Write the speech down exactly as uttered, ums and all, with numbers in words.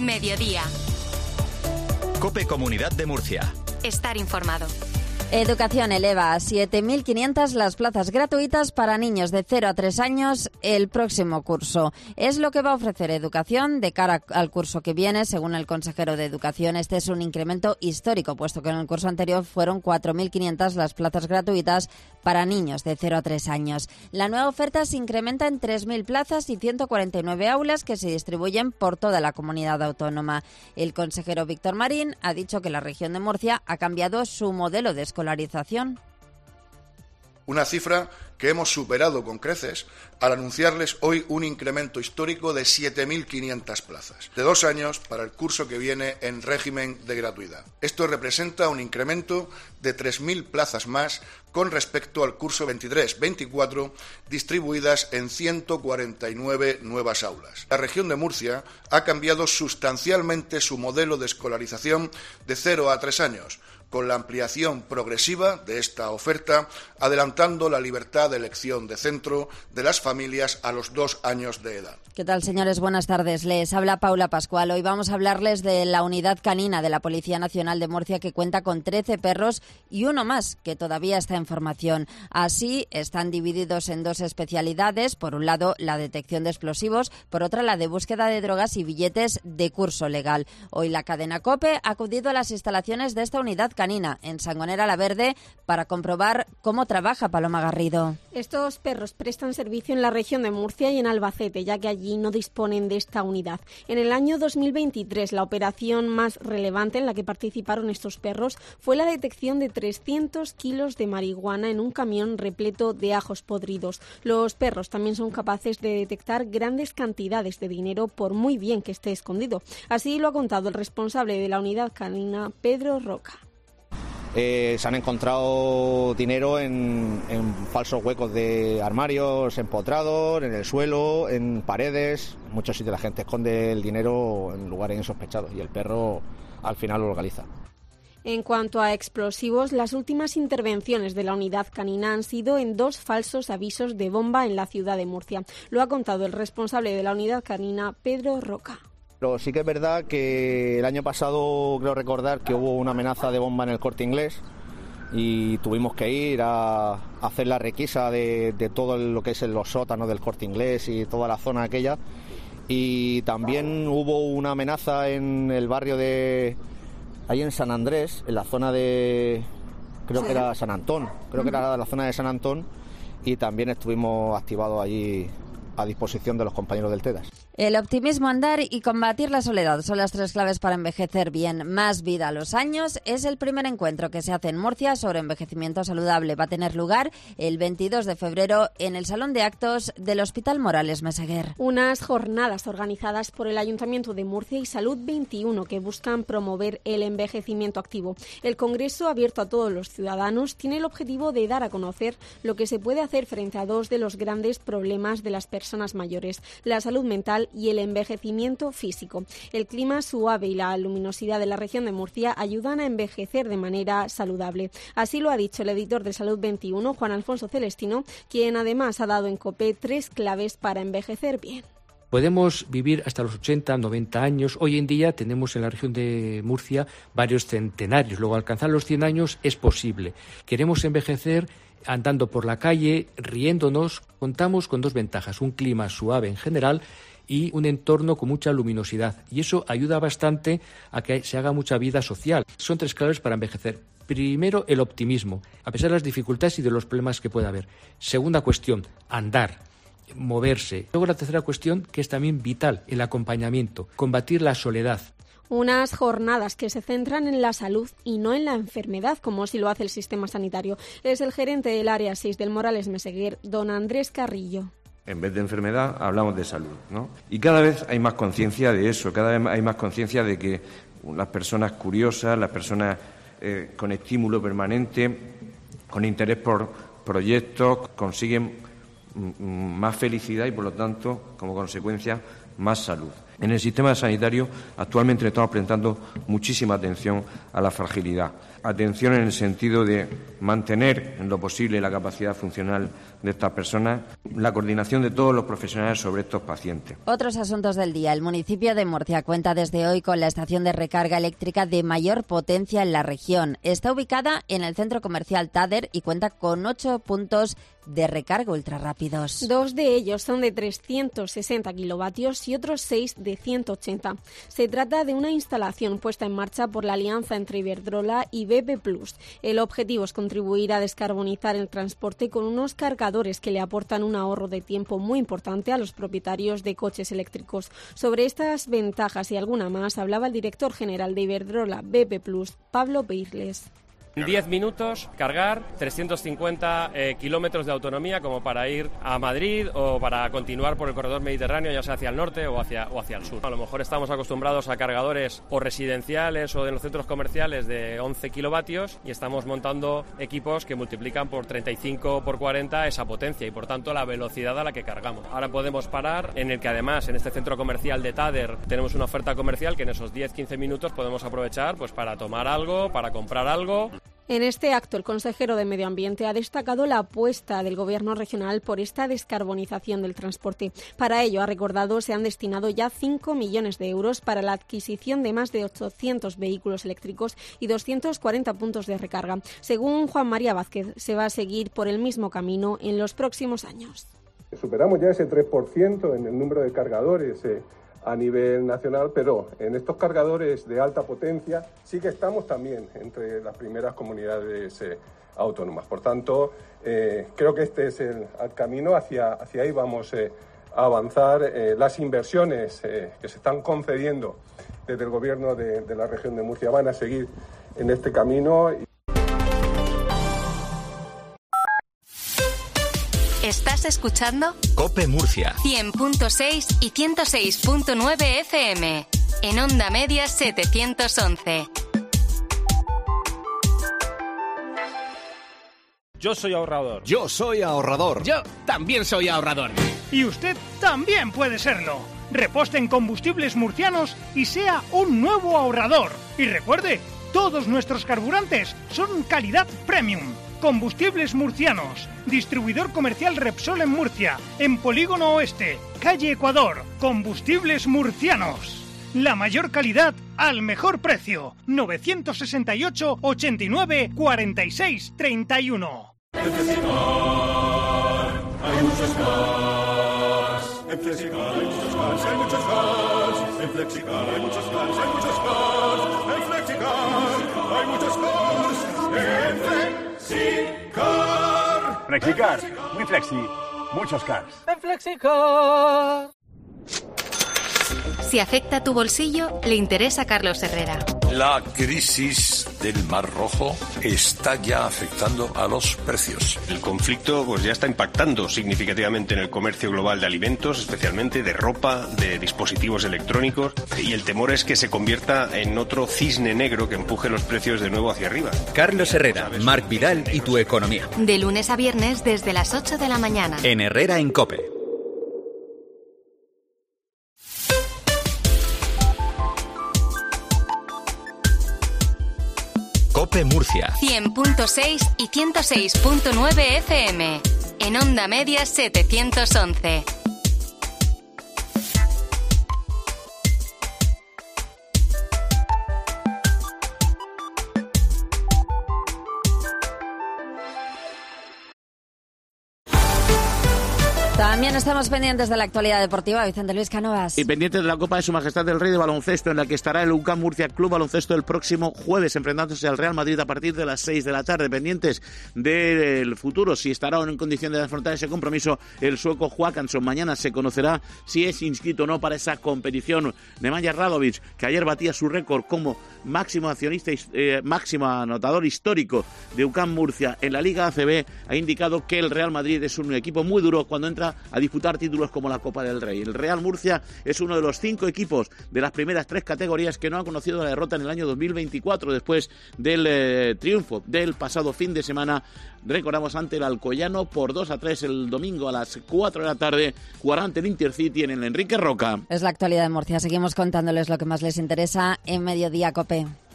Mediodía. COPE Comunidad de Murcia. Estar informado. Educación eleva a siete mil quinientas las plazas gratuitas para niños de cero a tres años el próximo curso. Es lo que va a ofrecer Educación de cara al curso que viene. Según el consejero de Educación, este es un incremento histórico, puesto que en el curso anterior fueron cuatro mil quinientas las plazas gratuitas para niños de cero a tres años. La nueva oferta se incrementa en tres mil plazas y ciento cuarenta y nueve aulas que se distribuyen por toda la comunidad autónoma. El consejero Víctor Marín ha dicho que la región de Murcia ha cambiado su modelo de escolarización. Una cifra que hemos superado con creces al anunciarles hoy un incremento histórico de siete mil quinientas plazas, de dos años para el curso que viene en régimen de gratuidad. Esto representa un incremento de tres mil plazas más con respecto al curso veintitrés veinticuatro, distribuidas en ciento cuarenta y nueve nuevas aulas. La región de Murcia ha cambiado sustancialmente su modelo de escolarización de cero a tres años, con la ampliación progresiva de esta oferta, adelantando la libertad de elección de centro de las familias a los dos años de edad. ¿Qué tal, señores? Buenas tardes. Les habla Paula Pascual. Hoy vamos a hablarles de la unidad canina de la Policía Nacional de Murcia, que cuenta con trece perros y uno más que todavía está en formación. Así, están divididos en dos especialidades. Por un lado, la detección de explosivos, por otra, la de búsqueda de drogas y billetes de curso legal. Hoy la cadena COPE ha acudido a las instalaciones de esta unidad canina en Sangonera la Verde para comprobar cómo trabaja Paloma Garrido. Estos perros prestan servicio en la región de Murcia y en Albacete, ya que allí no disponen de esta unidad. En el año dos mil veintitrés, la operación más relevante en la que participaron estos perros fue la detección de trescientos kilos de marihuana en un camión repleto de ajos podridos. Los perros también son capaces de detectar grandes cantidades de dinero por muy bien que esté escondido. Así lo ha contado el responsable de la unidad canina, Pedro Roca. Eh, se han encontrado dinero en, en falsos huecos de armarios empotrados, en el suelo, en paredes. En muchos sitios la gente esconde el dinero en lugares insospechados y el perro al final lo localiza. En cuanto a explosivos, las últimas intervenciones de la unidad canina han sido en dos falsos avisos de bomba en la ciudad de Murcia. Lo ha contado el responsable de la unidad canina, Pedro Roca. Pero sí que es verdad que el año pasado creo recordar que hubo una amenaza de bomba en el Corte Inglés y tuvimos que ir a hacer la requisa de, de todo lo que es los sótanos del Corte Inglés y toda la zona aquella. Y también hubo una amenaza en el barrio de... ahí en San Andrés, en la zona de... creo que era San Antón, creo que era la zona de San Antón, y también estuvimos activados allí a disposición de los compañeros del TEDAS. El optimismo, andar y combatir la soledad son las tres claves para envejecer bien. Más vida a los años es el primer encuentro que se hace en Murcia sobre envejecimiento saludable. Va a tener lugar el veintidós de febrero en el Salón de Actos del Hospital Morales Meseguer. Unas jornadas organizadas por el Ayuntamiento de Murcia y Salud veintiuno que buscan promover el envejecimiento activo. El Congreso, abierto a todos los ciudadanos, tiene el objetivo de dar a conocer lo que se puede hacer frente a dos de los grandes problemas de las personas mayores: la salud mental y el envejecimiento físico. El clima suave y la luminosidad de la región de Murcia ayudan a envejecer de manera saludable. Así lo ha dicho el editor de Salud veintiuno, Juan Alfonso Celestino, quien además ha dado en COPE tres claves para envejecer bien. Podemos vivir hasta los ochenta, noventa años. Hoy en día tenemos en la región de Murcia varios centenarios. Luego, alcanzar los cien años es posible. Queremos envejecer andando por la calle, riéndonos. Contamos con dos ventajas: un clima suave en general y un entorno con mucha luminosidad. Y eso ayuda bastante a que se haga mucha vida social. Son tres claves para envejecer. Primero, el optimismo, a pesar de las dificultades y de los problemas que pueda haber. Segunda cuestión, andar, moverse. Luego la tercera cuestión, que es también vital, el acompañamiento, combatir la soledad. Unas jornadas que se centran en la salud y no en la enfermedad, como si lo hace el sistema sanitario. Es el gerente del área seis del Morales Meseguer, don Andrés Carrillo. En vez de enfermedad, hablamos de salud, ¿no? Y cada vez hay más conciencia de eso, cada vez hay más conciencia de que las personas curiosas, las personas eh, con estímulo permanente, con interés por proyectos, consiguen m- más felicidad y, por lo tanto, como consecuencia, más salud. En el sistema sanitario actualmente le estamos prestando muchísima atención a la fragilidad. Atención en el sentido de mantener en lo posible la capacidad funcional de estas personas, la coordinación de todos los profesionales sobre estos pacientes. Otros asuntos del día. El municipio de Murcia cuenta desde hoy con la estación de recarga eléctrica de mayor potencia en la región. Está ubicada en el centro comercial Tader y cuenta con ocho puntos de recarga ultrarrápidos. Dos de ellos son de trescientos sesenta kilovatios y otros seis de ciento ochenta. Se trata de una instalación puesta en marcha por la alianza entre Iberdrola y B P Plus. El objetivo es contribuir a descarbonizar el transporte con unos cargadores que le aportan un ahorro de tiempo muy importante a los propietarios de coches eléctricos. Sobre estas ventajas y alguna más hablaba el director general de Iberdrola B P Plus, Pablo Beirles. En diez minutos cargar trescientos cincuenta eh, kilómetros de autonomía como para ir a Madrid o para continuar por el corredor mediterráneo, ya sea hacia el norte o hacia, o hacia el sur. A lo mejor estamos acostumbrados a cargadores o residenciales o de los centros comerciales de once kilovatios y estamos montando equipos que multiplican por treinta y cinco, por cuarenta esa potencia y por tanto la velocidad a la que cargamos. Ahora podemos parar en el que además en este centro comercial de Tader tenemos una oferta comercial que en esos diez a quince minutos podemos aprovechar pues para tomar algo, para comprar algo. En este acto, el consejero de Medio Ambiente ha destacado la apuesta del Gobierno regional por esta descarbonización del transporte. Para ello, ha recordado, se han destinado ya cinco millones de euros para la adquisición de más de ochocientos vehículos eléctricos y doscientos cuarenta puntos de recarga. Según Juan María Vázquez, se va a seguir por el mismo camino en los próximos años. Superamos ya ese tres por ciento en el número de cargadores eh, a nivel nacional, pero en estos cargadores de alta potencia sí que estamos también entre las primeras comunidades eh, autónomas. Por tanto, eh, creo que este es el, el camino, hacia, hacia ahí vamos eh, a avanzar. Eh, las inversiones eh, que se están concediendo desde el Gobierno de, de la región de Murcia van a seguir en este camino. ¿Estás escuchando? COPE Murcia. cien punto seis y ciento seis punto nueve F M. En onda media setecientos once. Yo soy ahorrador. Yo soy ahorrador. Yo también soy ahorrador. Y usted también puede serlo. Reposte en Combustibles Murcianos y sea un nuevo ahorrador. Y recuerde, todos nuestros carburantes son calidad premium. Combustibles Murcianos, distribuidor comercial Repsol en Murcia, en Polígono Oeste, calle Ecuador. Combustibles Murcianos, la mayor calidad al mejor precio. novecientos sesenta y ocho, ochenta y nueve, cuarenta y seis, treinta y uno. En Flexicar hay muchos cars. En Flexicar hay muchos cars, hay muchos cars. En Flexicar hay muchos cars, hay muchos cars. En Flexicar hay muchos cars. En Flexicar. Flexicar, muy flexi, muchos cars. En Flexicar. Si afecta a tu bolsillo, le interesa a Carlos Herrera. La crisis del Mar Rojo está ya afectando a los precios. El conflicto pues ya está impactando significativamente en el comercio global de alimentos, especialmente de ropa, de dispositivos electrónicos, y el temor es que se convierta en otro cisne negro que empuje los precios de nuevo hacia arriba. Carlos Herrera, Marc Vidal y tu economía. De lunes a viernes desde las ocho de la mañana. En Herrera en COPE. COPE Murcia. cien punto seis y ciento seis punto nueve F M. En onda media setecientos once. También estamos pendientes de la actualidad deportiva. Vicente Luis Cánovas. Y pendientes de la Copa de Su Majestad el Rey de Baloncesto, en la que estará el U C A M Murcia Club Baloncesto el próximo jueves, enfrentándose al Real Madrid a partir de las seis de la tarde. Pendientes del futuro, si estará en condición de afrontar ese compromiso el sueco Håkansson. Mañana se conocerá si es inscrito o no para esa competición. Nemanja Radovic, que ayer batía su récord como máximo accionista, eh, máximo anotador histórico de U C A M Murcia en la Liga A C B, ha indicado que el Real Madrid es un equipo muy duro cuando entra a disputar títulos como la Copa del Rey. El Real Murcia es uno de los cinco equipos de las primeras tres categorías que no han conocido la derrota en el año dos mil veinticuatro, después del eh, triunfo del pasado fin de semana, recordamos, ante el Alcoyano por dos a tres el domingo a las cuatro de la tarde, jugará ante el Intercity en el Enrique Roca. Es la actualidad de Murcia. Seguimos contándoles lo que más les interesa en Mediodía COPE.